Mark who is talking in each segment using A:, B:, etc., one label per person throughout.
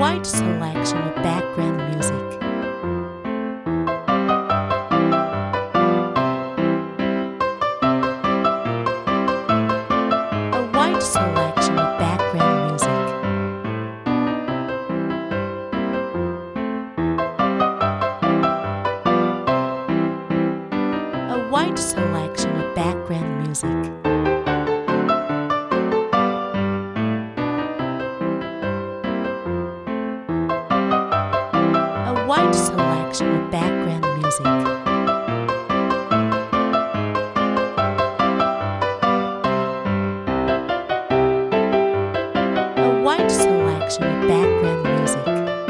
A: wide selection of background music. A wide selection of background music. A wide selection of background music. A wide selection of background music. A wide selection of background music.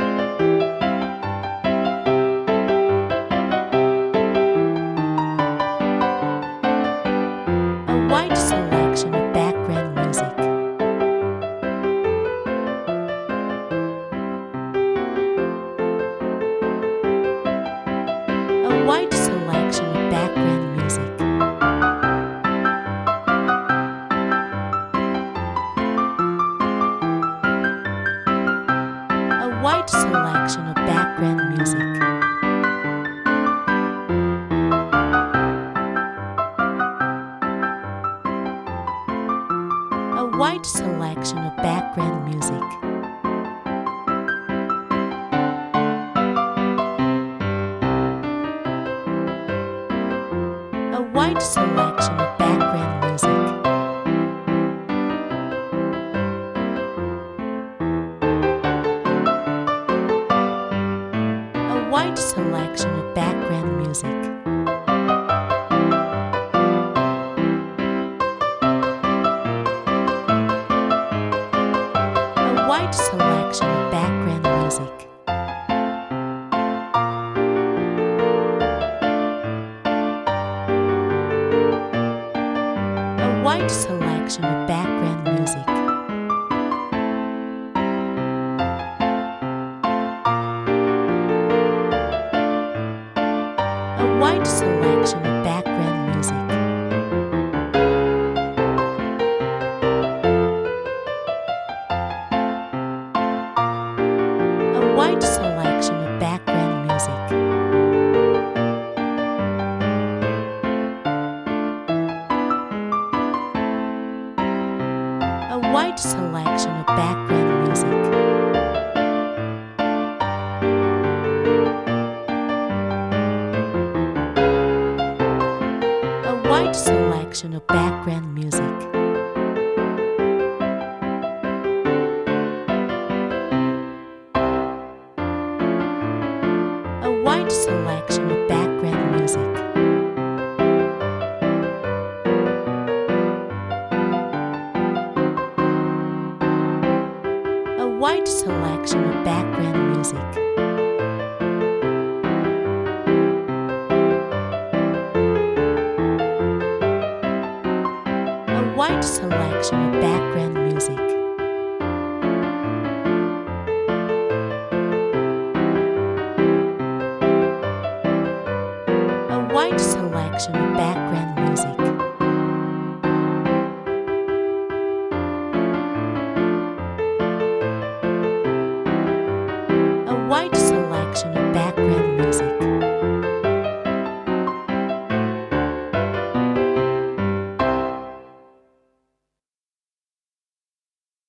A: A wide selection of background music. A wide selection of background music. A wide selection of background music. A wide selection of background music. A wide selection of background music. A wide selection of background music. A wide selection of background music. A wide selection of background music. A wide selection of background music. A wide selection of background music. A wide selection of background music. A wide selection of background music. A wide selection of background music. A wide selection of background music. A wide selection of background music.